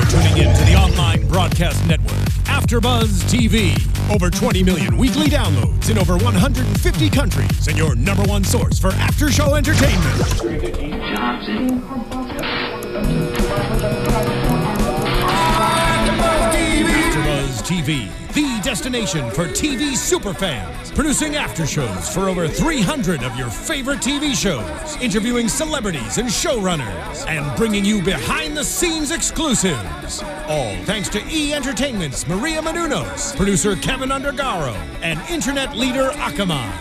tuning in to the online broadcast network, AfterBuzz TV. Over 20 million weekly downloads in over 150 countries, and your number one source for after-show entertainment. AfterBuzz TV, the destination for TV superfans, producing aftershows for over 300 of your favorite TV shows, interviewing celebrities and showrunners, and bringing you behind-the-scenes exclusives. All thanks to E! Entertainment's Maria Menounos, producer Kevin Undergaro, and internet leader Akamai.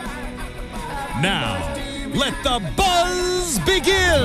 Now, let the buzz begin!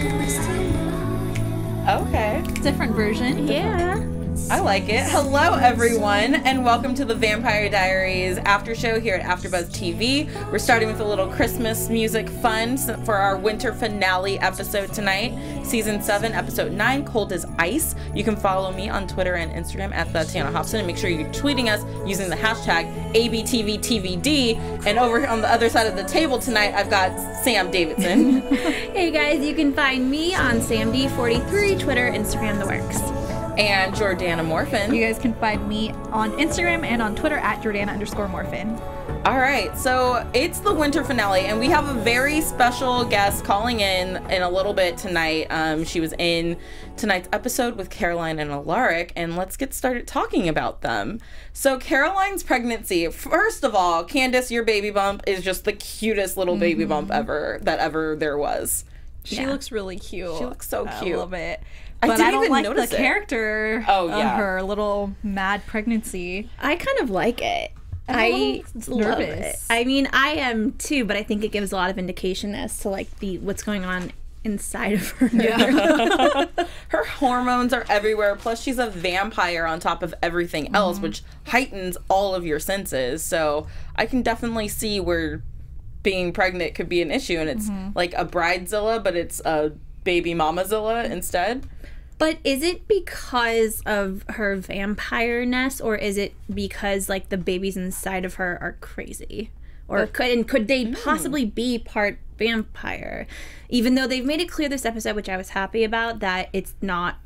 Okay. Different version. Yeah. I like it. Hello, everyone, and welcome to the Vampire Diaries after show here at AfterBuzz TV. We're starting with a little Christmas music fun for our winter finale episode tonight, Season 7, Episode 9, Cold as Ice. You can follow me on Twitter and Instagram at Tiana Hobson, and make sure you're tweeting us using the hashtag ABTVTVD. And over on the other side of the table tonight, I've got Sam Davidson. Hey guys, you can find me on SamD43, Twitter, Instagram, the works. And Jordana Morphin. You guys can find me on Instagram and on Twitter at Jordana_Morphin. All right, so it's the winter finale, and we have a very special guest calling in a little bit tonight. She was in tonight's episode with Caroline and Alaric, and let's get started talking about them. So Caroline's pregnancy, first of all, Candace, your baby bump is just the cutest little baby bump ever there was. She looks really cute. She looks so cute. I love it. I But didn't I don't even like notice the character of her little mad pregnancy. I kind of like it. I love it. I mean, I am too, but I think it gives a lot of indication as to like what's going on inside of her. Yeah. Her hormones are everywhere. Plus, she's a vampire on top of everything else, which heightens all of your senses. So I can definitely see where being pregnant could be an issue, and it's like a bridezilla, but it's a baby mamazilla instead. But is it because of her vampire-ness, or is it because like the babies inside of her are crazy? Or could they possibly be part vampire? Even though they've made it clear this episode, which I was happy about, that it's not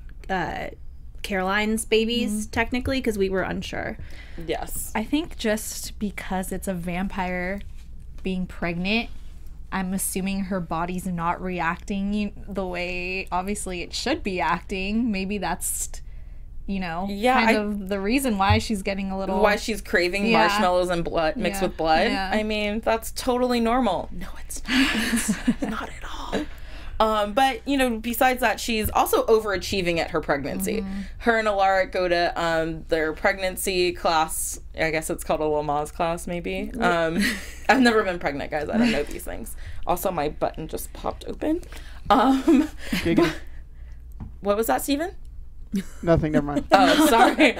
Caroline's babies technically, because we were unsure. Yes. I think just because it's a vampire being pregnant, I'm assuming her body's not reacting the way obviously it should be acting. Maybe that's, kind of the reason why she's getting a little... Why she's craving marshmallows and blood mixed with blood. Yeah. I mean, that's totally normal. No, it's not. Not at all. But, besides that, she's also overachieving at her pregnancy. Her and Alaric go to their pregnancy class. I guess it's called a Lamaze class, maybe. I've never been pregnant, guys. I don't know these things. Also, my button just popped open. What was that, Steven? Nothing, never mind. Oh, sorry.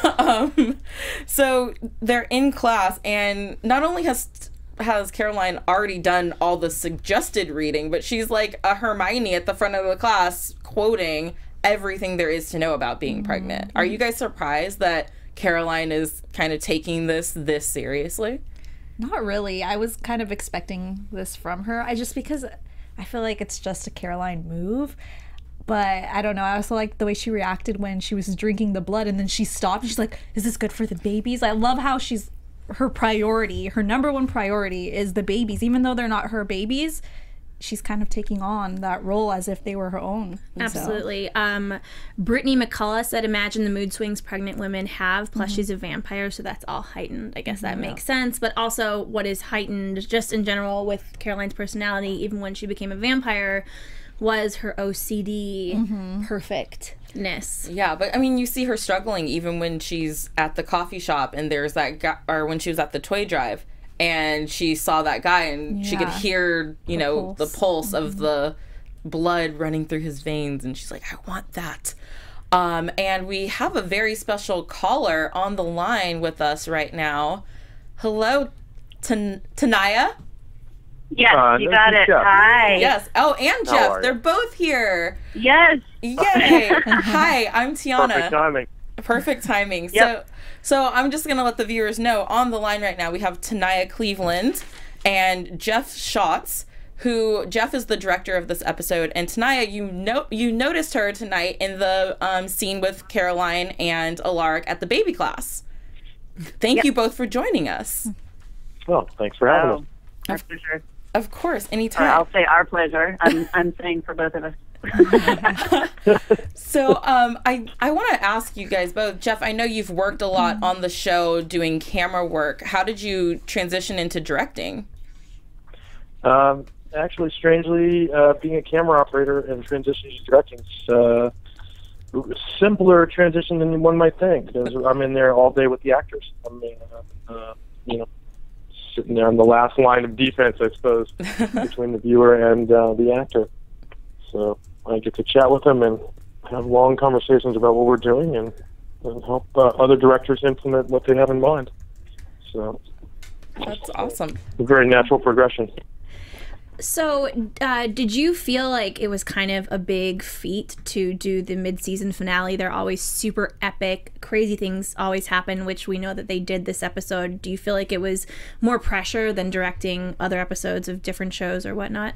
So they're in class, and not only has Caroline already done all the suggested reading, but she's like a Hermione at the front of the class quoting everything there is to know about being pregnant. Are you guys surprised that Caroline is kind of taking this seriously? Not really. I was kind of expecting this from her. Because I feel like it's just a Caroline move. But I don't know. I also like the way she reacted when she was drinking the blood and then she stopped. She's like, is this good for the babies? I love how her number one priority is the babies. Even though they're not her babies, she's kind of taking on that role as if they were her own. Absolutely. Brittany McCullough said, imagine the mood swings pregnant women have, plus she's a vampire, so that's all heightened. I guess that makes sense. But also what is heightened just in general with Caroline's personality, even when she became a vampire, was her OCD perfectness. Yeah, but I mean, you see her struggling even when she's at the coffee shop and there's that guy, or when she was at the toy drive and she saw that guy and she could hear, the pulse of the blood running through his veins, and she's like, I want that. And we have a very special caller on the line with us right now. Hello, Tanaya. Yes, you got it. Jeff. Hi. Yes. Oh, and Jeff. They're both here. Yes. Yay. Hi, I'm Tiana. Perfect timing. Perfect timing. Yep. So I'm just going to let the viewers know on the line right now we have Tanaya Cleveland and Jeff Schatz. who Jeff is the director of this episode, and Tanaya, you noticed her tonight in the scene with Caroline and Alaric at the baby class. Thank you both for joining us. Well, thanks for having us. Our pleasure. Of course, anytime. I'll say our pleasure. I'm saying for both of us. So I want to ask you guys both. Jeff, I know you've worked a lot on the show doing camera work. How did you transition into directing? Actually, strangely, being a camera operator and transitioning to directing is simpler transition than one might think. Because I'm in there all day with the actors. I'm, sitting there on the last line of defense, I suppose, between the viewer and the actor. So I get to chat with them and have long conversations about what we're doing and help other directors implement what they have in mind. So that's awesome. A very natural progression. So, did you feel like it was kind of a big feat to do the mid-season finale? They're always super epic, crazy things always happen, which we know that they did this episode. Do you feel like it was more pressure than directing other episodes of different shows or whatnot?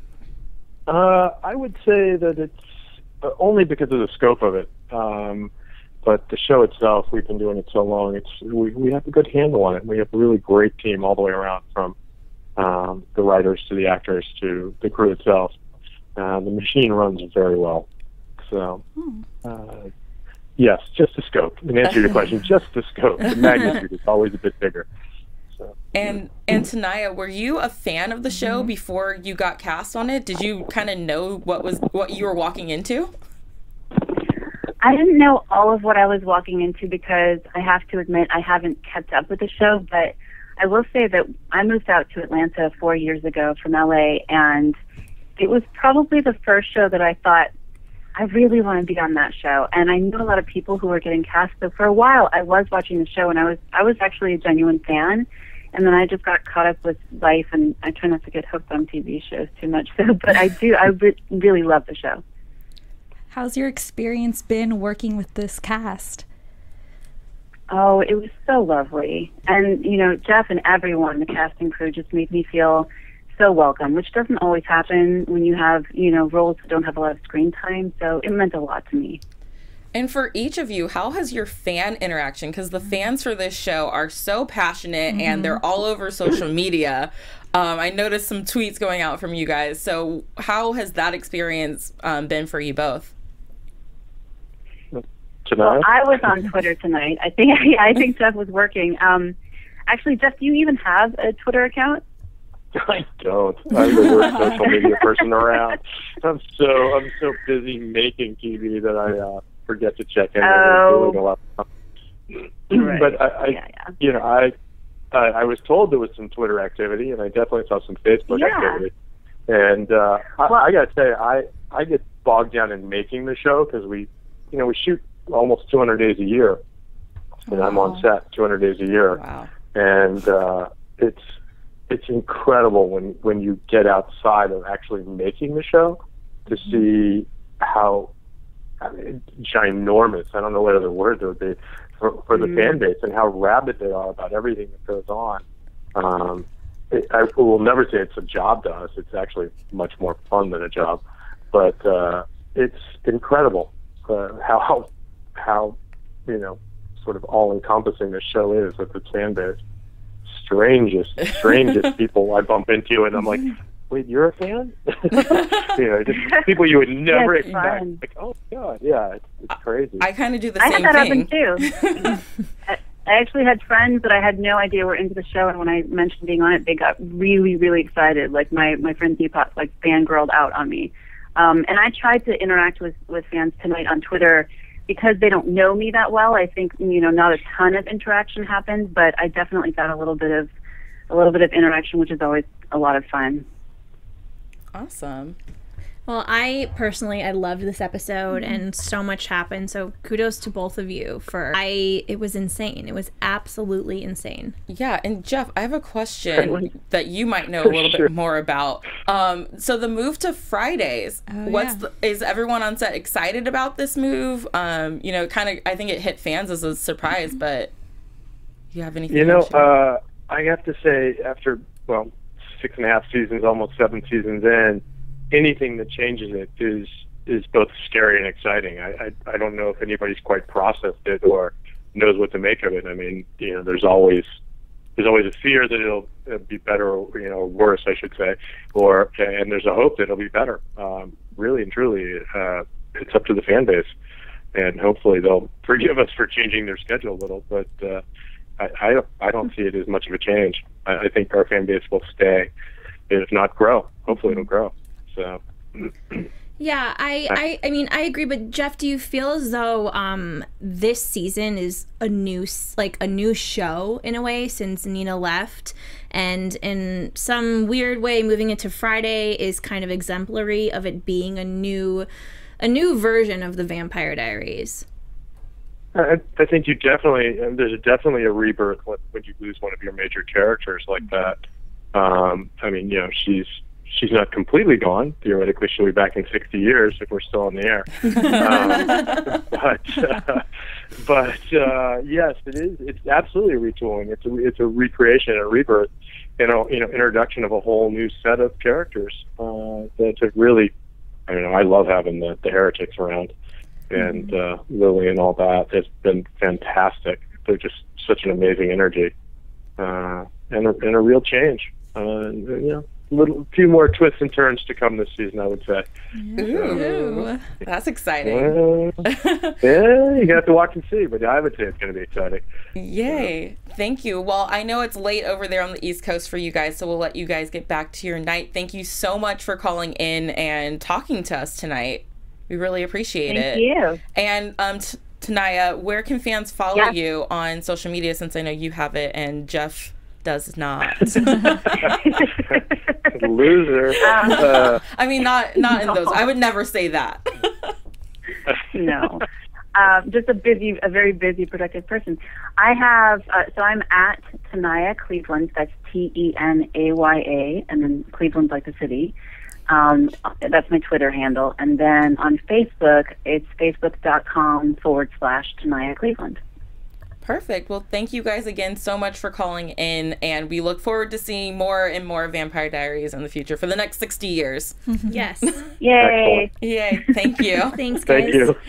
I would say that it's only because of the scope of it. But the show itself, we've been doing it so long, we have a good handle on it. We have a really great team all the way around, from the writers to the actors to the crew itself. The machine runs very well. So, yes, just the scope. In answer to your question, just the scope. The magnitude is always a bit bigger. So. And Tanaya, were you a fan of the show before you got cast on it? Did you kind of know what you were walking into? I didn't know all of what I was walking into because I have to admit I haven't kept up with the show, but I will say that I moved out to Atlanta 4 years ago from LA, and it was probably the first show that I thought, I really want to be on that show. And I knew a lot of people who were getting cast, so for a while I was watching the show, and I was actually a genuine fan. And then I just got caught up with life, and I try not to get hooked on TV shows too much, but I really love the show. How's your experience been working with this cast? Oh, it was so lovely. And, Jeff and everyone, the casting crew, just made me feel so welcome, which doesn't always happen when you have, roles that don't have a lot of screen time. So it meant a lot to me. And for each of you, how has your fan interaction, because the fans for this show are so passionate and they're all over social media. I noticed some tweets going out from you guys. So how has that experience been for you both? Well, I was on Twitter tonight. I think Jeff was working. Actually, Jeff, do you even have a Twitter account? I don't. I'm the worst social media person around. I'm so busy making TV that I forget to check in. Oh. Doing a lot of right. But I was told there was some Twitter activity, and I definitely saw some Facebook activity. And I got to say, I get bogged down in making the show because we shoot almost 200 days a year, and I'm on set 200 days a year. Wow. And it's incredible when you get outside of actually making the show to see how ginormous, I don't know what other word there would be, for the fan base, and how rabid they are about everything that goes on. I will never say it's a job to us. It's actually much more fun than a job. But it's incredible how sort of all-encompassing this show is with its fan base. Strangest people I bump into, and I'm like, wait, you're a fan? Just people you would never expect. Like, oh God, yeah, it's crazy. I kind of do the same thing. I had that happen too. I actually had friends that I had no idea were into the show, and when I mentioned being on it, they got really, really excited. Like my friend Deepak, fangirled out on me. And I tried to interact with fans tonight on Twitter because they don't know me that well. I think not a ton of interaction happens, but I definitely got a little bit of interaction, which is always a lot of fun. Awesome. Well, I loved this episode, and so much happened. So kudos to both of you it was insane. It was absolutely insane. Yeah. And Jeff, I have a question that you might know a little bit more about. So the move to Fridays, is everyone on set excited about this move? I think it hit fans as a surprise, but you have anything? I have to say, after 6.5 seasons, almost 7 seasons in, anything that changes it is both scary and exciting. I don't know if anybody's quite processed it or knows what to make of it. I mean, there's always a fear that it'll be better, or worse, I should say, and there's a hope that it'll be better. Really and truly, it's up to the fan base, and hopefully they'll forgive us for changing their schedule a little. But I don't see it as much of a change. I think our fan base will stay, if not grow. Hopefully it'll grow. So. Yeah, I mean, I agree. But Jeff, do you feel as though this season is a new show in a way since Nina left, and in some weird way, moving it to Friday is kind of exemplary of it being a new version of the Vampire Diaries? I think there's definitely a rebirth when you lose one of your major characters like that. I mean, she's not completely gone. Theoretically, she'll be back in 60 years if we're still on the air. But yes, it is. It's absolutely a retooling. It's a recreation, a rebirth, introduction of a whole new set of characters. That really, I love having the heretics around, and Lily and all that. It's been fantastic. They're just such an amazing energy, and a real change. Few more twists and turns to come this season, I would say. Ooh, that's exciting. Yeah, you have to watch and see, but I would say it's going to be exciting. Yay. Thank you. Well, I know it's late over there on the East Coast for you guys, so we'll let you guys get back to your night. Thank you so much for calling in and talking to us tonight. We really appreciate it. Thank you. And Tanaya, where can fans follow you on social media, since I know you have it and Jeff does not? Loser. I mean, not in those. I would never say that. No. Just a very busy, productive person. I have, so I'm at Tanaya Cleveland. That's TENAYA, and then Cleveland's like the city. That's my Twitter handle. And then on Facebook, it's facebook.com/Tanaya Cleveland. Perfect. Well, thank you guys again so much for calling in, and we look forward to seeing more and more Vampire Diaries in the future for the next 60 years. Yes. Yay. Yay. Thank you. Thanks, guys. Thank you.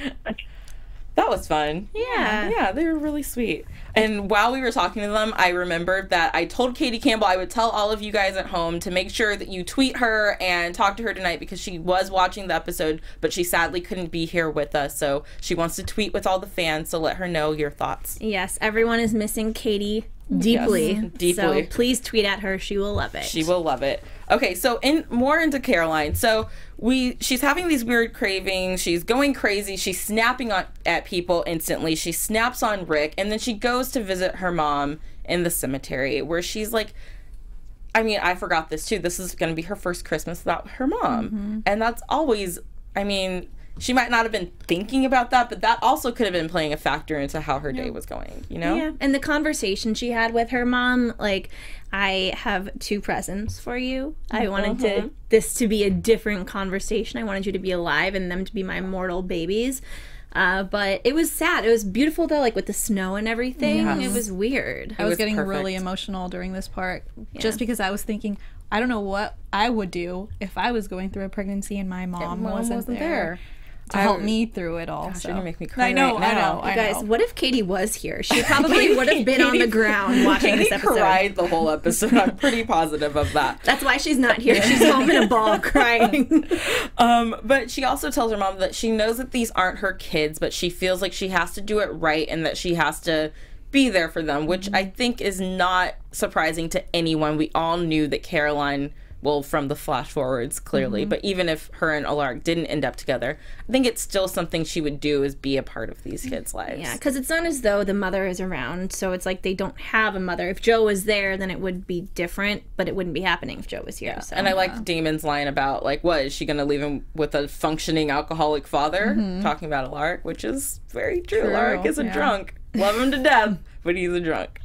That was fun. Yeah. Yeah, they were really sweet. And while we were talking to them, I remembered that I told Katie Campbell I would tell all of you guys at home to make sure that you tweet her and talk to her tonight, because she was watching the episode, but she sadly couldn't be here with us. So she wants to tweet with all the fans, so let her know your thoughts. Yes, everyone is missing Katie deeply. Yes, deeply. So please tweet at her. She will love it. She will love it. Okay, so more into Caroline. So she's having these weird cravings. She's going crazy. She's snapping at people instantly. She snaps on Rick, and then she goes to visit her mom in the cemetery, where she's like, I mean, I forgot this too. This is going to be her first Christmas without her mom. Mm-hmm. And that's always, I mean, she might not have been thinking about that, but that also could have been playing a factor into how her day was going, Yeah, and the conversation she had with her mom, like, I have 2 presents for you. I wanted this to be a different conversation. I wanted you to be alive and them to be my mortal babies. But it was sad. It was beautiful, though, like with the snow and everything. Yes. It was weird. I was getting really emotional during this part, just because I was thinking, I don't know what I would do if I was going through a pregnancy and my mom wasn't there to help me through it all. Gosh, you're gonna make me cry. I know. You guys, what if Katie was here? She probably would have been on the ground watching this episode. Katie cried the whole episode. I'm pretty positive of that. That's why she's not here. She's home in a ball crying. But she also tells her mom that she knows that these aren't her kids, but she feels like she has to do it right and that she has to be there for them, which I think is not surprising to anyone. We all knew that Caroline, well, from the flash forwards, clearly, but even if her and Alaric didn't end up together, I think it's still something she would do, is be a part of these kids' lives. Yeah, because it's not as though the mother is around, so it's like they don't have a mother. If Joe was there, then it would be different, but it wouldn't be happening if Joe was here. Yeah. So. And I liked Damon's line about, like, what, is she going to leave him with a functioning alcoholic father? Talking about Alaric, which is very true. Alaric is a drunk. Love him to death, but he's a drunk.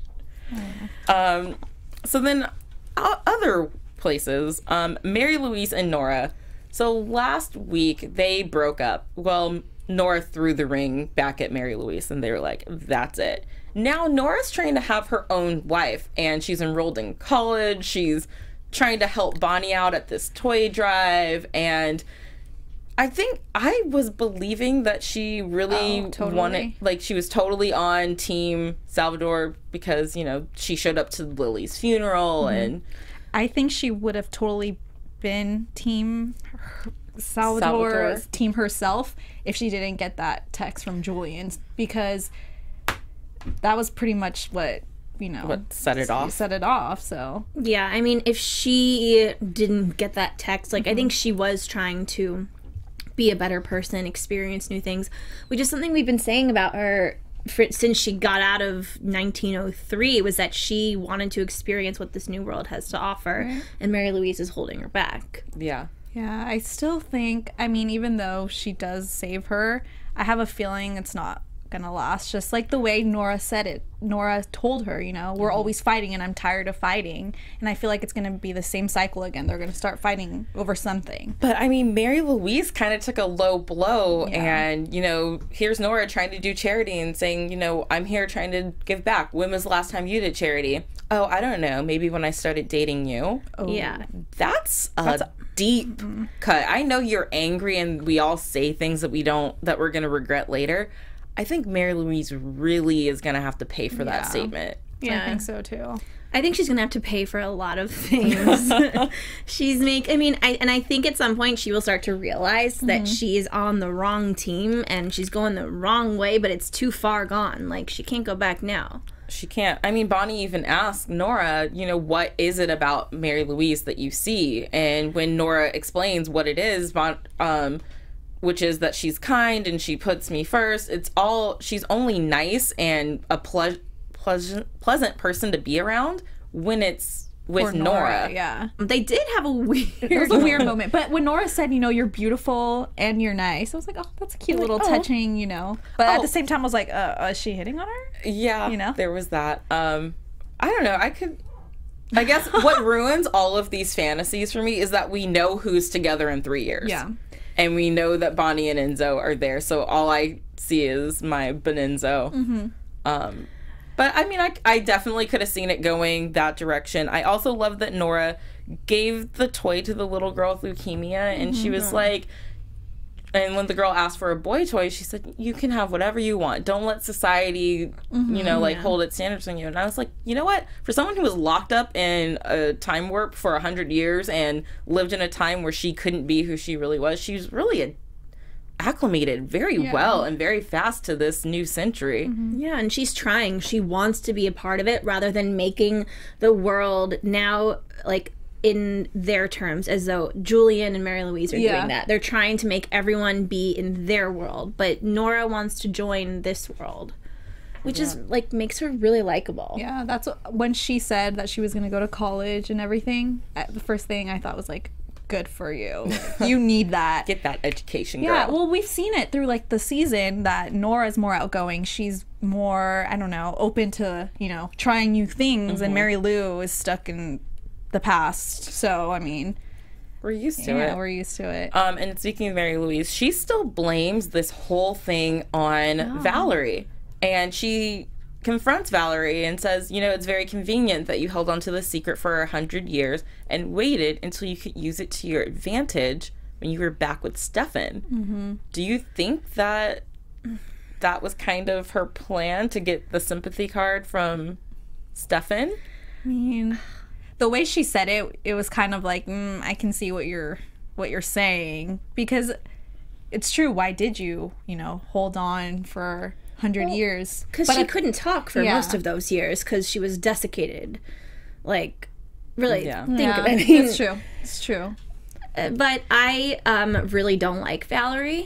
So then other places, Mary Louise and Nora. So last week they broke up. Well, Nora threw the ring back at Mary Louise and they were like, that's it. Now Nora's trying to have her own life and she's enrolled in college. She's trying to help Bonnie out at this toy drive, and I think I was believing that she really wanted, like, she was totally on Team Salvador because, you know, she showed up to Lily's funeral, and I think she would have totally been Team Salvador, team herself, if she didn't get that text from Julian, because that was pretty much what, you know, what set it off. So yeah, I mean, if she didn't get that text, like, I think she was trying to be a better person, experience new things, which is something we've been saying about her since she got out of 1903, was that she wanted to experience what this new world has to offer, and Mary Louise is holding her back. Yeah, I still think, I mean, even though she does save her, I have a feeling it's not gonna last. Just like the way Nora said it. Nora told her, you know, we're always fighting and I'm tired of fighting. And I feel like it's gonna be the same cycle again. They're gonna start fighting over something. But I mean, Mary Louise kind of took a low blow, and, you know, here's Nora trying to do charity and saying, you know, I'm here trying to give back. When was the last time you did charity? Oh, I don't know. Maybe when I started dating you. Oh. Yeah. That's a deep cut. I know you're angry and we all say things that we're gonna regret later. I think Mary Louise really is going to have to pay for that statement. Yeah, I think so too. I think she's going to have to pay for a lot of things. I think at some point she will start to realize that she is on the wrong team and she's going the wrong way, but it's too far gone. Like, she can't go back now. She can't. I mean, Bonnie even asked Nora, you know, what is it about Mary Louise that you see? And when Nora explains what it is, which is that she's kind and she puts me first. She's only nice and a pleasant person to be around when it's with Nora. Yeah. They did have a weird moment. But when Nora said, you know, you're beautiful and you're nice, I was like, oh, that's a cute little touching, you know. But at the same time, I was like, is she hitting on her? Yeah. You know? There was that. I don't know. I guess what ruins all of these fantasies for me is that we know who's together in 3 years. Yeah. And we know that Bonnie and Enzo are there, so all I see is my Benenzo. But I mean, I definitely could have seen it going that direction. I also love that Nora gave the toy to the little girl with leukemia, and she was like, and when the girl asked for a boy toy, she said, you can have whatever you want. Don't let society, you know, like, hold its standards on you. And I was like, you know what? For someone who was locked up in a time warp for 100 years and lived in a time where she couldn't be who she really was, she was really acclimated very well and very fast to this new century. Yeah, and she's trying. She wants to be a part of it rather than making the world now, like, in their terms, as though Julian and Mary Louise are doing that. They're trying to make everyone be in their world, but Nora wants to join this world, which is, like, makes her really likable. Yeah, that's when she said that she was going to go to college and everything, the first thing I thought was, like, good for you. You need that. Get that education, girl. Yeah, well, we've seen it through, like, the season that Nora's more outgoing. She's more, I don't know, open to, you know, trying new things, and Mary Lou is stuck in the past. So, I mean, we're used to it. Yeah, we're used to it. And speaking of Mary Louise, she still blames this whole thing on Valerie. And she confronts Valerie and says, you know, it's very convenient that you held on to the secret for 100 years and waited until you could use it to your advantage when you were back with Stefan. Do you think that that was kind of her plan to get the sympathy card from Stefan? I mean, the way she said it, it was kind of like, I can see what you're saying, because it's true. Why did you, you know, hold on for 100 years? Because she couldn't talk for most of those years because she was desiccated. Like, really, think of it. It's true. It's true. But I really don't like Valerie.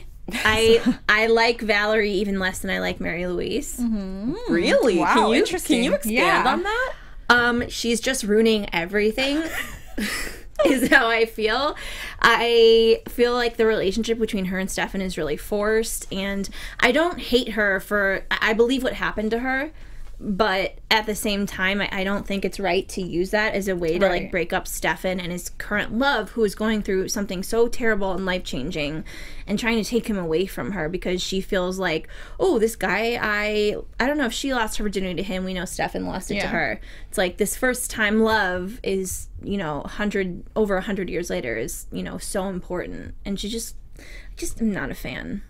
I like Valerie even less than I like Mary Louise. Really? Wow, interesting. Can you expand on that? She's just ruining everything. Is how I feel. I feel like the relationship between her and Stefan is really forced, and I don't hate her for, I believe what happened to her. But at the same time, I don't think it's right to use that as a way to like break up Stefan and his current love, who is going through something so terrible and life-changing, and trying to take him away from her because she feels like, oh, this guy, I don't know if she lost her virginity to him. We know Stefan lost it to her. It's like this first time love is, you know, over 100 years later is, you know, so important. And she just am not a fan.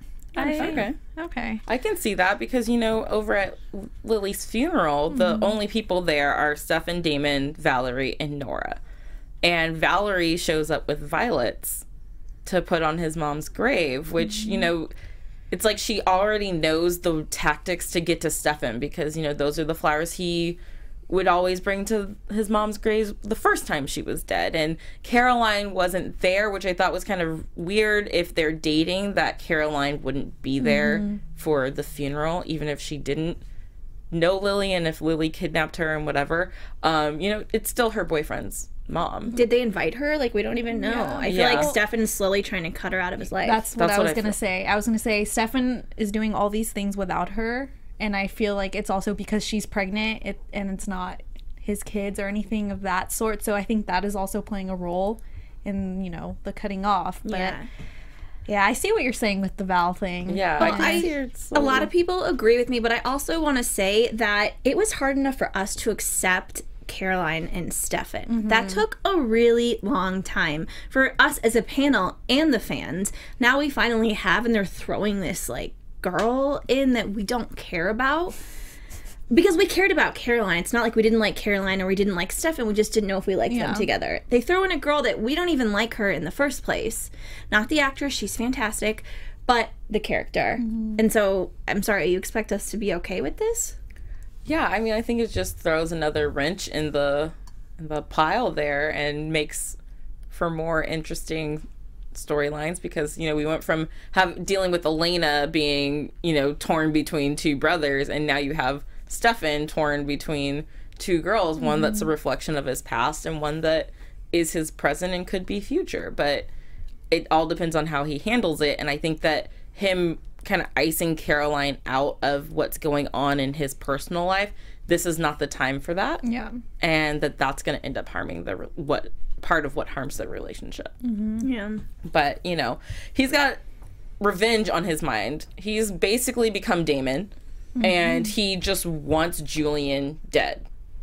Okay. I can see that because, you know, over at Lily's funeral, the only people there are Stefan, Damon, Valerie, and Nora. And Valerie shows up with violets to put on his mom's grave, which, you know, it's like she already knows the tactics to get to Stefan because, you know, those are the flowers he would always bring to his mom's grave the first time she was dead. And Caroline wasn't there, which I thought was kind of weird if they're dating, that Caroline wouldn't be there for the funeral, even if she didn't know Lily and if Lily kidnapped her and whatever. You know, it's still her boyfriend's mom. Did they invite her? Like, we don't even know. I feel like Stefan's slowly trying to cut her out of his life. That's what I was going to say. I was going to say Stefan is doing all these things without her. And I feel like it's also because she's pregnant and it's not his kids or anything of that sort. So I think that is also playing a role in, you know, the cutting off. But yeah, I see what you're saying with the Val thing. Yeah, well, a lot of people agree with me, but I also want to say that it was hard enough for us to accept Caroline and Stefan. That took a really long time for us as a panel and the fans. Now we finally have, and they're throwing this, like, girl in that we don't care about because we cared about Caroline. It's not like we didn't like Caroline or we didn't like Stefan. We just didn't know if we liked them together. They throw in a girl that we don't even like her in the first place. Not the actress, she's fantastic, but the character. And so I'm sorry, you expect us to be okay with this? Yeah, I mean, I think it just throws another wrench in the pile there and makes for more interesting storylines because, you know, we went from dealing with Elena being, you know, torn between two brothers, and now you have Stefan torn between two girls, one that's a reflection of his past and one that is his present and could be future. But it all depends on how he handles it, and I think that him kind of icing Caroline out of what's going on in his personal life, this is not the time for that. Yeah. And that's going to end up harming part of what harms the relationship. Yeah. But, you know, he's got revenge on his mind. He's basically become Damon, and he just wants Julian dead.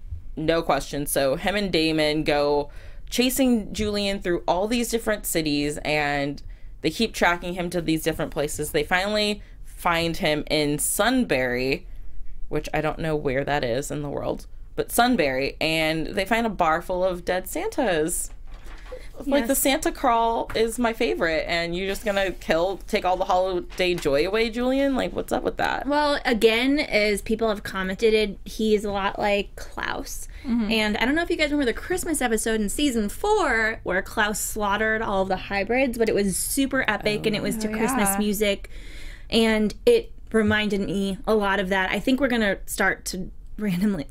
No question. So him and Damon go chasing Julian through all these different cities, and they keep tracking him to these different places. They finally find him in Sunbury, which I don't know where that is in the world, but Sunbury, and they find a bar full of dead Santas. Like, the Santa crawl is my favorite, and you're just gonna take all the holiday joy away, Julian? Like, what's up with that? Well, again, as people have commented, he is a lot like Klaus. And I don't know if you guys remember the Christmas episode in season 4 where Klaus slaughtered all of the hybrids, but it was super epic, and it was to Christmas music, and it reminded me a lot of that. I think we're gonna start to randomly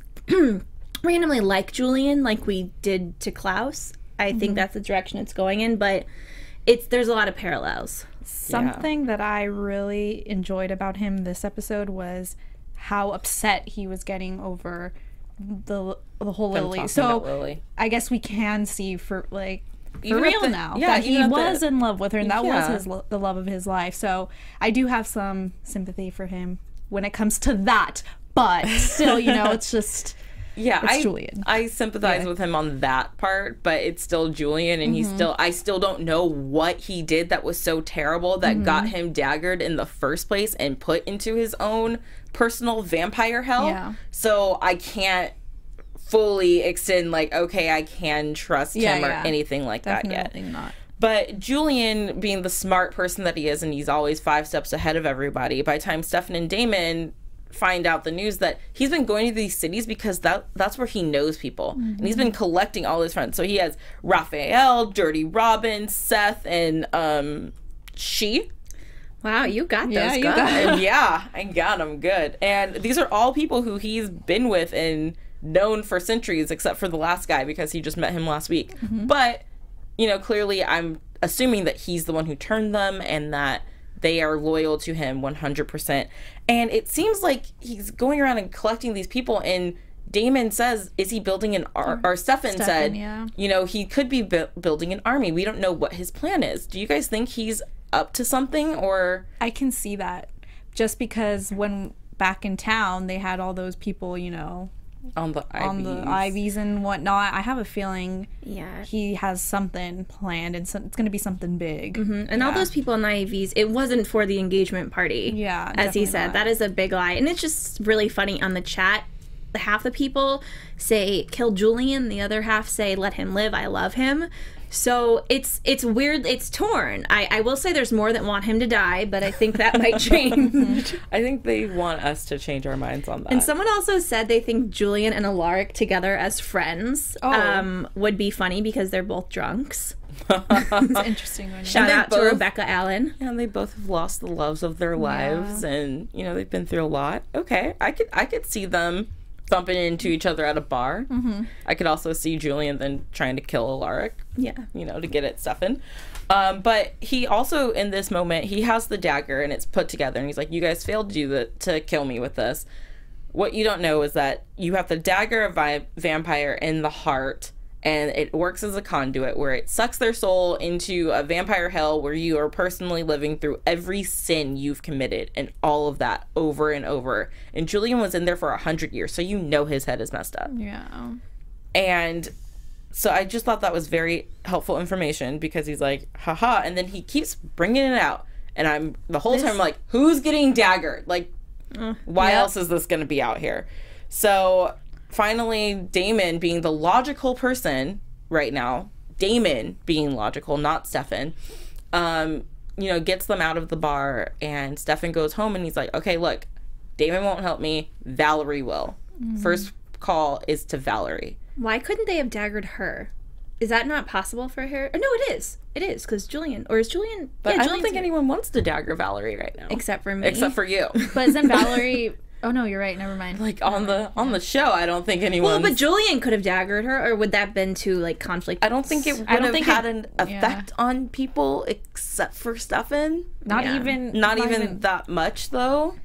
like Julian like we did to Klaus. I think that's the direction it's going in, but there's a lot of parallels. Something that I really enjoyed about him this episode was how upset he was getting over the whole Lily. So Lily. I guess we can see for Even real now that he was in love with her, and that was the love of his life. So I do have some sympathy for him when it comes to that, but still, you know, it's just it's Julian. I sympathize with him on that part, but it's still Julian, and I still don't know what he did that was so terrible that got him daggered in the first place and put into his own personal vampire hell. So I can't fully extend okay, I can trust him or anything like that yet. Definitely not. But Julian, being the smart person that he is, and he's always 5 steps ahead of everybody, by the time Stefan and Damon find out the news that he's been going to these cities because that's where he knows people, and he's been collecting all his friends. So he has Raphael, Dirty Robin, Seth, and she. Wow, you got those good. I got them good. And these are all people who he's been with and known for centuries, except for the last guy because he just met him last week. But, you know, clearly I'm assuming that he's the one who turned them, and that they are loyal to him 100%. And it seems like he's going around and collecting these people, and Damon says, is he building an or Stefan said, you know, he could be building an army. We don't know what his plan is. Do you guys think he's up to something? Or I can see that, just because when back in town they had all those people, you know, on the IVs and whatnot. I have a feeling he has something planned, and it's going to be something big. And all those people on the IVs, it wasn't for the engagement party. Yeah, as he said, that is a big lie. And it's just really funny on the chat. Half the people say kill Julian, the other half say let him live, I love him. So it's weird, it's torn. I will say there's more that want him to die, but I think that might change. I think they want us to change our minds on that. And someone also said they think Julian and Alaric together as friends would be funny because they're both drunks. It's interesting. Shout out to Rebecca Allen. Yeah, and they both have lost the loves of their lives, and you know, they've been through a lot. Okay, I could see them bumping into each other at a bar. I could also see Julian then trying to kill Alaric. Yeah, you know, to get at Stefan. But he also, in this moment, he has the dagger and it's put together, and he's like, "You guys failed to kill me with this. What you don't know is that you have the dagger of vampire in the heart." And it works as a conduit where it sucks their soul into a vampire hell where you are personally living through every sin you've committed and all of that over and over. And Julian was in there for 100 years, so you know his head is messed up. Yeah. And so I just thought that was very helpful information, because he's like, haha, and then he keeps bringing it out. And the whole time I'm like, who's getting daggered? Like, why else is this going to be out here? So finally, Damon, being the logical person right now, Damon being logical, not Stefan, you know, gets them out of the bar, and Stefan goes home and he's like, okay, look, Damon won't help me, Valerie will. First call is to Valerie. Why couldn't they have daggered her? Is that not possible for her? No, it is. It is, because Julian, or is Julian? But I don't think anyone wants to dagger Valerie right now. Except for me. Except for you. But isn't Valerie... Oh no, you're right. Never mind. Like on the show, I don't think anyone. Well, but Julian could have daggered her, or would that have been too like conflict? I don't think it would have had an effect on people, except for Stefan. Not even that much though.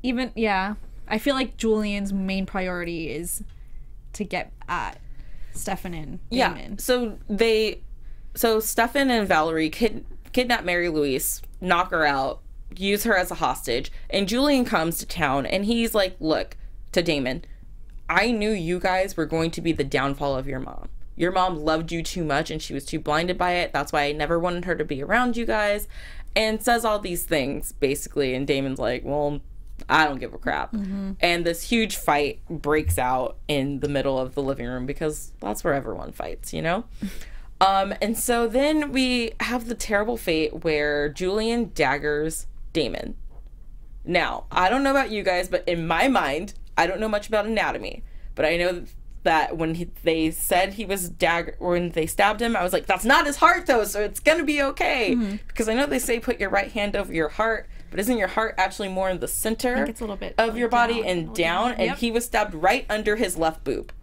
I feel like Julian's main priority is to get at Stefan and Damon. So Stefan and Valerie kidnap Mary Louise, knock her out, use her as a hostage, and Julian comes to town and he's like, look, to Damon, I knew you guys were going to be the downfall of your mom. Your mom loved you too much and she was too blinded by it. That's why I never wanted her to be around you guys, and says all these things basically. And Damon's like, well, I don't give a crap. And this huge fight breaks out in the middle of the living room, because that's where everyone fights, you know? And so then we have the terrible fate where Julian daggers Damon. Now, I don't know about you guys, but in my mind, I don't know much about anatomy, but I know that when they said he was when they stabbed him, I was like, that's not his heart though, so it's gonna be okay. Because I know they say put your right hand over your heart, but isn't your heart actually more in the center I think it's a little bit of your body and down? And he was stabbed right under his left boob.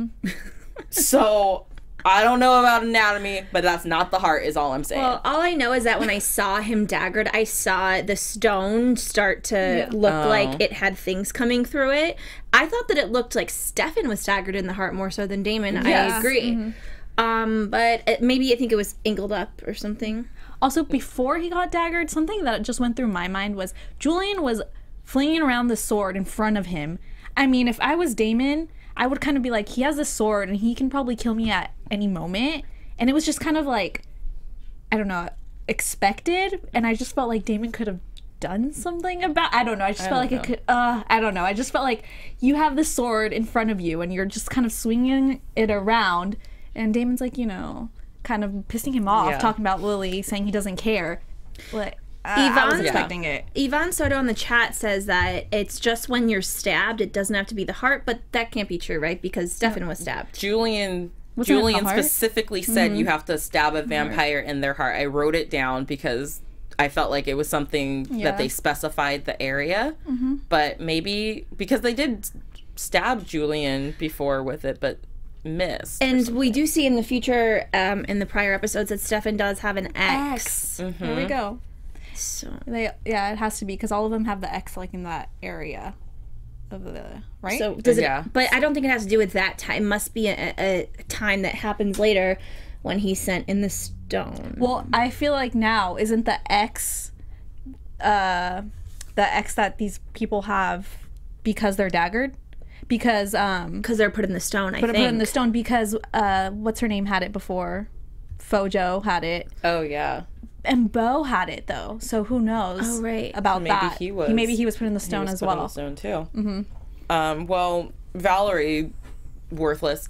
So I don't know about anatomy, but that's not the heart, is all I'm saying. Well, all I know is that when I saw him daggered, I saw the stone start to look like it had things coming through it. I thought that it looked like Stefan was staggered in the heart more so than Damon. Yes. I agree. But maybe I think it was angled up or something. Also, before he got daggered, something that just went through my mind was Julian was flinging around the sword in front of him. I mean, if I was Damon, I would kind of be like, he has a sword and he can probably kill me at any moment. And it was just kind of like, I don't know, expected. And I just felt like Damon could have done something about, I don't know. I just felt like it could, I don't know. I just felt like you have the sword in front of you and you're just kind of swinging it around. And Damon's like, you know, kind of pissing him off, talking about Lily, saying he doesn't care. Like, I was expecting it. Yvonne Soto in the chat says that it's just when you're stabbed, it doesn't have to be the heart, but that can't be true, right? Because Stefan was stabbed. Julian specifically said you have to stab a vampire in their heart. I wrote it down because I felt like it was something that they specified the area, but maybe because they did stab Julian before with it, but missed. And we do see in the future, in the prior episodes, that Stefan does have an ex. There we go. So it has to be because all of them have the X like in that area of the right. So does it? But I don't think it has to do with that time. It must be a time that happens later when he sent in the stone. Well, I feel like now isn't the X that these people have because they're daggered. Because they're put in the stone, I think. Put in the stone because what's her name had it before? Fojo had it. Oh yeah. And Bo had it though, so who knows about that? Maybe he was put in the stone as well. In the stone too. Mm-hmm. Well, Valerie, worthless.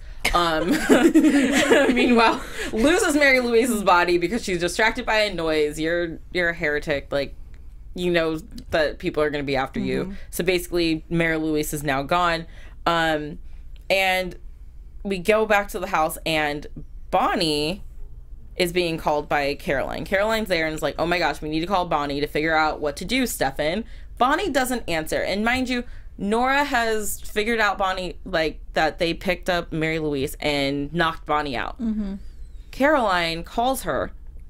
Meanwhile, loses Mary Louise's body because she's distracted by a noise. You're a heretic, like. You know that people are going to be after you. So basically, Mary Louise is now gone. And we go back to the house, and Bonnie is being called by Caroline. Caroline's there and is like, oh my gosh, we need to call Bonnie to figure out what to do, Stefan. Bonnie doesn't answer. And mind you, Nora has figured out Bonnie, like, that they picked up Mary Louise and knocked Bonnie out. Caroline calls her.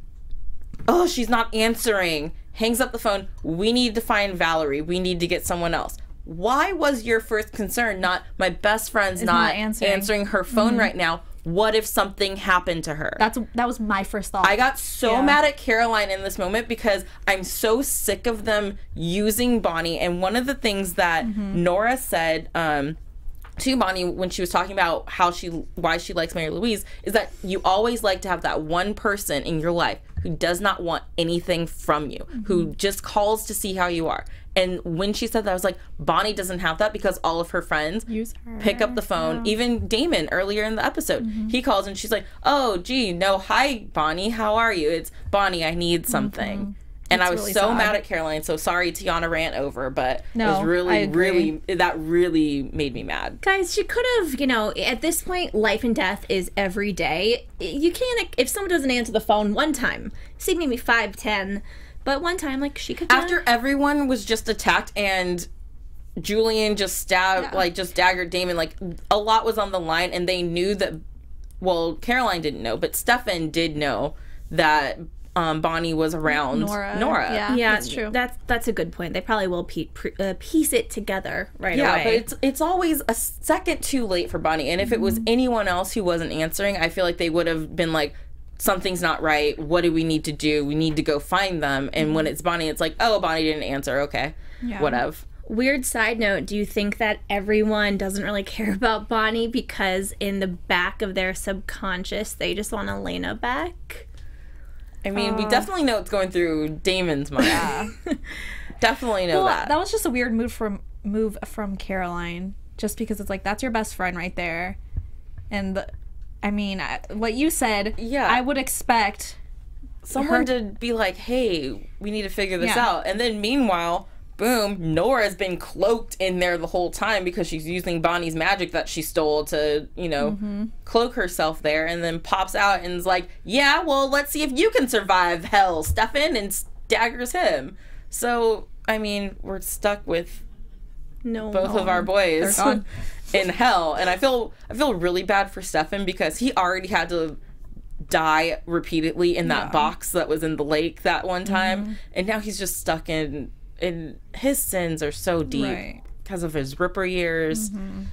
Oh, she's not answering. Hangs up the phone. We need to find Valerie. We need to get someone else. Why was your first concern not my best friend's not answering her phone right now? What if something happened to her? That was my first thought. I got so mad at Caroline in this moment because I'm so sick of them using Bonnie. And one of the things that Nora said to Bonnie when she was talking about why she likes Mary Louise is that you always like to have that one person in your life who does not want anything from you, who just calls to see how you are. And when she said that, I was like, Bonnie doesn't have that because all of her friends pick up the phone. Even Damon earlier in the episode, he calls and she's like, oh, gee, no, hi, Bonnie, how are you? It's Bonnie, I need something. And I was really so mad at Caroline. So sorry, Tiana rant over, but it was really, that really made me mad. Guys, she could have, at this point, life and death is every day. You can't, if someone doesn't answer the phone one time, see maybe 5, 10, but one time, like, she could. After everyone was just attacked and Julian just stabbed, just daggered Damon, like, a lot was on the line, and they knew that, well, Caroline didn't know, but Stefan did know that Bonnie was around Nora. Yeah, that's true. That's a good point. They probably will piece it together away. Yeah, but it's always a second too late for Bonnie. And if it was anyone else who wasn't answering, I feel like they would have been like, something's not right. What do we need to do? We need to go find them. And when it's Bonnie, it's like, oh, Bonnie didn't answer. Okay, whatever. Weird side note, do you think that everyone doesn't really care about Bonnie because in the back of their subconscious, they just want Elena back? I mean, we definitely know what's going through Damon's mind. Yeah. Definitely know that. That was just a weird move from Caroline, just because it's like, that's your best friend right there. And, I mean, what you said, I would expect someone to be like, hey, we need to figure this out. And then meanwhile, boom, Nora's been cloaked in there the whole time because she's using Bonnie's magic that she stole to, cloak herself there, and then pops out and is like, yeah, well, let's see if you can survive hell, Stefan, and daggers him. So, I mean, we're stuck with both of our boys in hell, and I feel really bad for Stefan because he already had to die repeatedly in that box that was in the lake that one time, and now he's just stuck in his sins are so deep because of his Ripper years.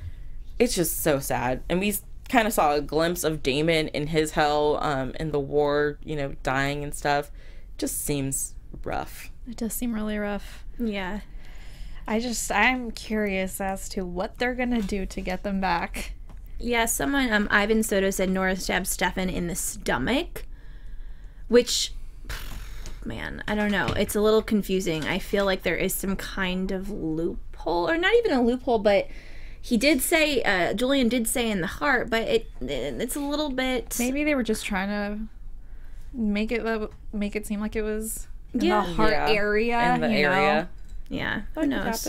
It's just so sad. And we kind of saw a glimpse of Damon in his hell in the war, dying and stuff. Just seems rough. It does seem really rough. Yeah. I'm curious as to what they're gonna do to get them back. Yeah, someone, Ivan Soto said Nora stabbed Stefan in the stomach, which, man, I don't know. It's a little confusing. I feel like there is some kind of loophole, or not even a loophole, but he did say, Julian did say in the heart, but it's a little bit. Maybe they were just trying to make it seem like it was in the heart area. In the area. Yeah. Who knows?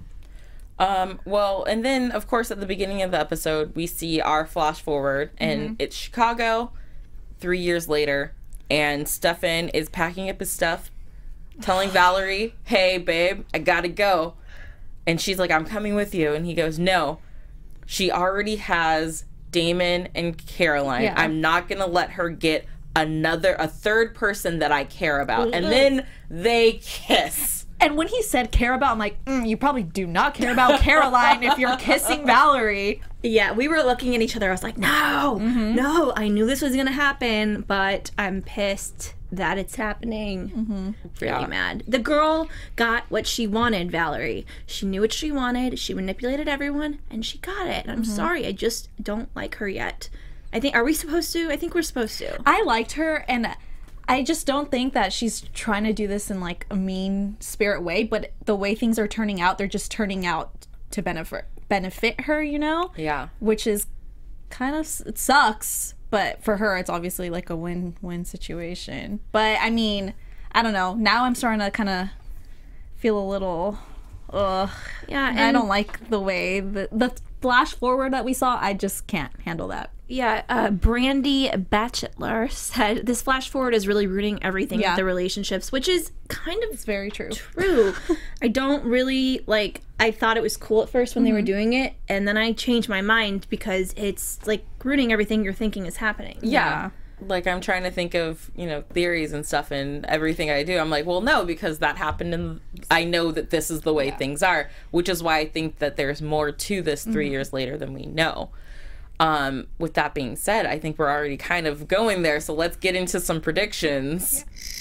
Well, and then, of course, at the beginning of the episode, we see our flash forward, and it's Chicago 3 years later. And Stefan is packing up his stuff, telling Valerie, hey, babe, I gotta go. And she's like, I'm coming with you. And he goes, no. She already has Damon and Caroline. Yeah. I'm not gonna let her get a third person that I care about. And then they kiss. And when he said care about, I'm like, you probably do not care about Caroline if you're kissing Valerie. Yeah, we were looking at each other. I was like, no, I knew this was going to happen, but I'm pissed that it's happening. Really mad. The girl got what she wanted, Valerie. She knew what she wanted. She manipulated everyone, and she got it. And I'm sorry. I just don't like her yet. Are we supposed to? I think we're supposed to. I liked her, and I just don't think that she's trying to do this in like a mean spirit way, but the way things are turning out, they're just turning out to benefit her, you know? Yeah. Which is kind of, it sucks, but for her, it's obviously like a win-win situation. But I mean, I don't know. Now I'm starting to kind of feel a little, yeah, and I don't like the way the flash forward that we saw. I just can't handle that. Yeah, Brandy Batchelor said this flash forward is really rooting everything with the relationships, which is kind of very true. I don't really I thought it was cool at first when they were doing it, and then I changed my mind because it's like rooting everything you're thinking is happening. Yeah. Like, I'm trying to think of, theories and stuff, and everything I do, I'm like, well, no, because that happened, and I know that this is the way things are, which is why I think that there's more to this 3 years later than we know. With that being said, I think we're already kind of going there, so let's get into some predictions.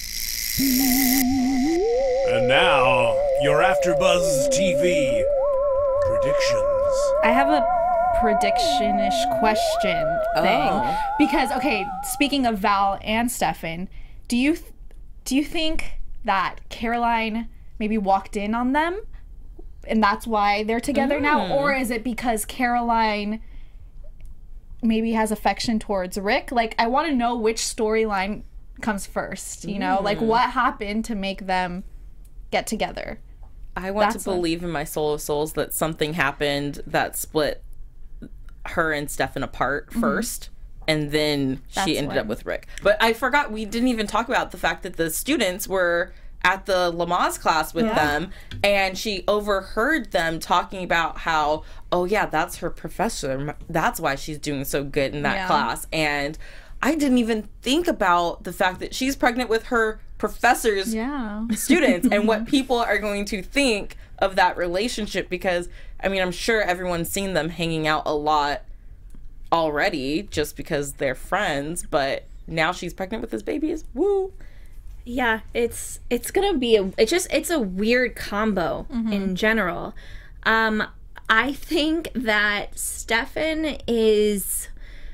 And now, your AfterBuzz TV predictions. I have a prediction-ish question thing. Because, okay, speaking of Val and Stefan, do you think that Caroline maybe walked in on them and that's why they're together now? Or is it because Caroline maybe has affection towards Rick? Like, I want to know which storyline comes first, you know? Like, what happened to make them get together? I want to believe in my soul of souls that something happened that split her and Stefan apart first, and then she ended up with Rick. But I forgot, we didn't even talk about the fact that the students were at the Lamaze class with them, and she overheard them talking about how, oh yeah, that's her professor, that's why she's doing so good in that class. And I didn't even think about the fact that she's pregnant with her professor's students and what people are going to think of that relationship, because I mean, I'm sure everyone's seen them hanging out a lot already just because they're friends, but now she's pregnant with this baby. Is woo. Yeah, it's gonna be it's a weird combo in general. I think that Stefan is,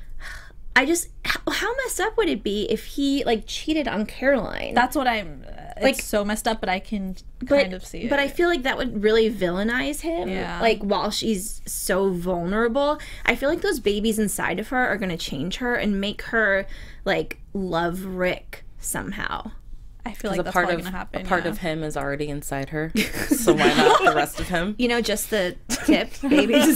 how messed up would it be if he cheated on Caroline? That's what I'm it's so messed up, but I can kind of see it. But I feel like that would really villainize him. Yeah. While she's so vulnerable, I feel like those babies inside of her are gonna change her and make her love Rick somehow. I feel like that's probably going to happen. A part of him is already inside her, so why not the rest of him? Just the tip babies.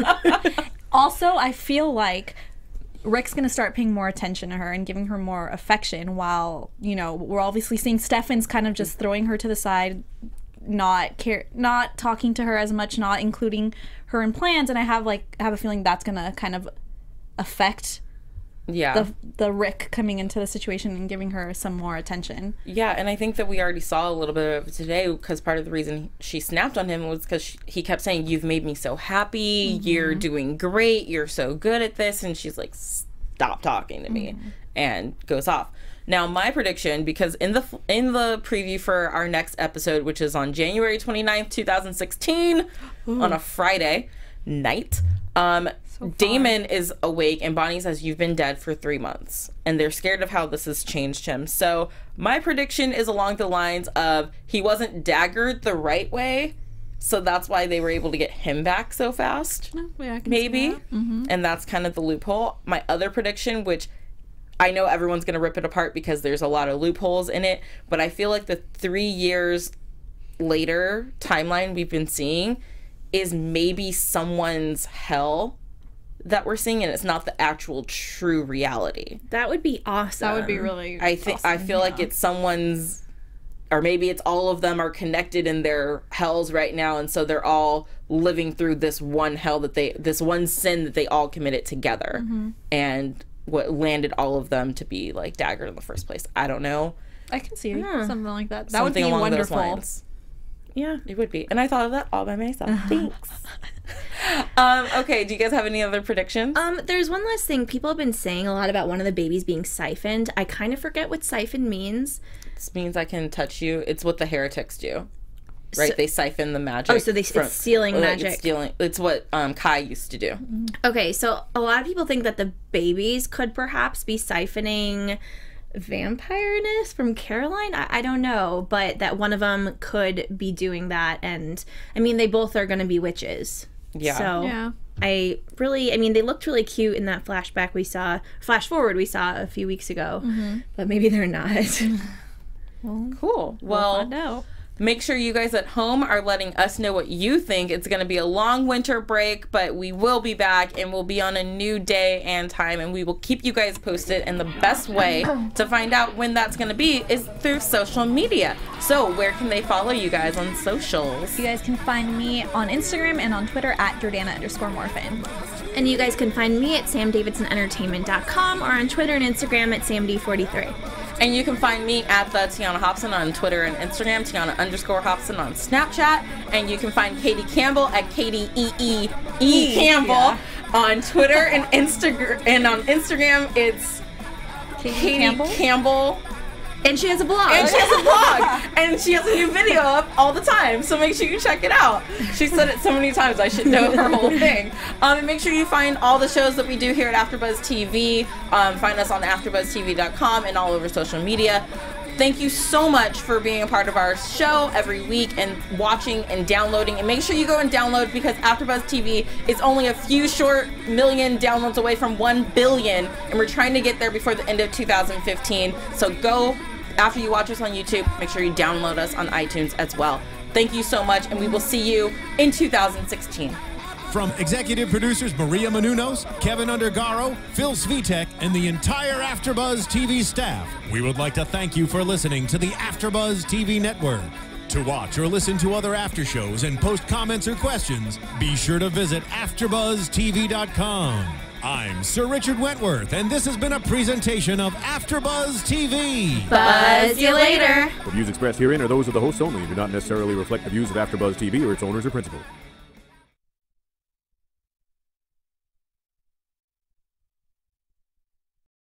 Also, I feel like Rick's going to start paying more attention to her and giving her more affection, while, we're obviously seeing Stefan's kind of just throwing her to the side, not talking to her as much, not including her in plans, and I have a feeling that's going to kind of affect the Rick coming into the situation and giving her some more attention. Yeah, and I think that we already saw a little bit of it today, because part of the reason she snapped on him was because he kept saying, "You've made me so happy, you're doing great, you're so good at this," and she's like, "Stop talking to me," and goes off. Now, my prediction, because in the preview for our next episode, which is on January 29th, 2016, on a Friday night, Damon is awake and Bonnie says, "You've been dead for 3 months." And they're scared of how this has changed him. So my prediction is along the lines of he wasn't daggered the right way, so that's why they were able to get him back so fast. Maybe. And that's kind of the loophole. My other prediction, which I know everyone's going to rip it apart because there's a lot of loopholes in it, but I feel like the 3 years later timeline we've been seeing is maybe someone's hell that we're seeing, and it's not the actual true reality. That would be awesome. That would be really awesome. I feel like it's someone's, or maybe it's all of them are connected in their hells right now, and so they're all living through this one hell this one sin that they all committed together. And what landed all of them to be like Dagger in the first place. I don't know. I can see something like that. That Something would be along wonderful. those lines. Yeah, it would be. And I thought of that all by myself. Thanks. Okay, do you guys have any other predictions? There's one last thing. People have been saying a lot about one of the babies being siphoned. I kind of forget what siphon means. This means I can touch you. It's what the heretics do. Right? They siphon the magic. Oh, so it's stealing magic. It's what Kai used to do. Okay, so a lot of people think that the babies could perhaps be siphoning vampireness from Caroline. I don't know, but that one of them could be doing that. And I mean, they both are going to be witches. Yeah. So they looked really cute in that flash forward we saw a few weeks ago, but maybe they're not. Cool. Well, make sure you guys at home are letting us know what you think. It's going to be a long winter break, but we will be back and we'll be on a new day and time, and we will keep you guys posted. And the best way to find out when that's going to be is through social media. So where can they follow you guys on socials? You guys can find me on Instagram and on Twitter at Jordana_Morphin. And you guys can find me at SamDavidsonEntertainment.com or on Twitter and Instagram at SamD43. And you can find me at the Tiana Hobson on Twitter and Instagram, Tiana_Hobson on Snapchat. And you can find Katie Campbell at Katie E Campbell on Twitter and Instagram. And on Instagram, it's Katie Campbell. And she has a blog. And she has a new video up all the time. So make sure you check it out. She said it so many times, I should know her whole thing. And make sure you find all the shows that we do here at AfterBuzz TV. Find us on AfterBuzzTV.com and all over social media. Thank you so much for being a part of our show every week and watching and downloading. And make sure you go and download, because AfterBuzz TV is only a few short million downloads away from 1 billion. And we're trying to get there before the end of 2015. So go, after you watch us on YouTube, make sure you download us on iTunes as well. Thank you so much, and we will see you in 2016. From executive producers Maria Menounos, Kevin Undergaro, Phil Svitek, and the entire AfterBuzz TV staff, we would like to thank you for listening to the AfterBuzz TV network. To watch or listen to other after shows and post comments or questions, be sure to visit AfterBuzzTV.com. I'm Sir Richard Wentworth, and this has been a presentation of AfterBuzz TV. Buzz you later. The views expressed herein are those of the hosts only and do not necessarily reflect the views of AfterBuzz TV or its owners or principals.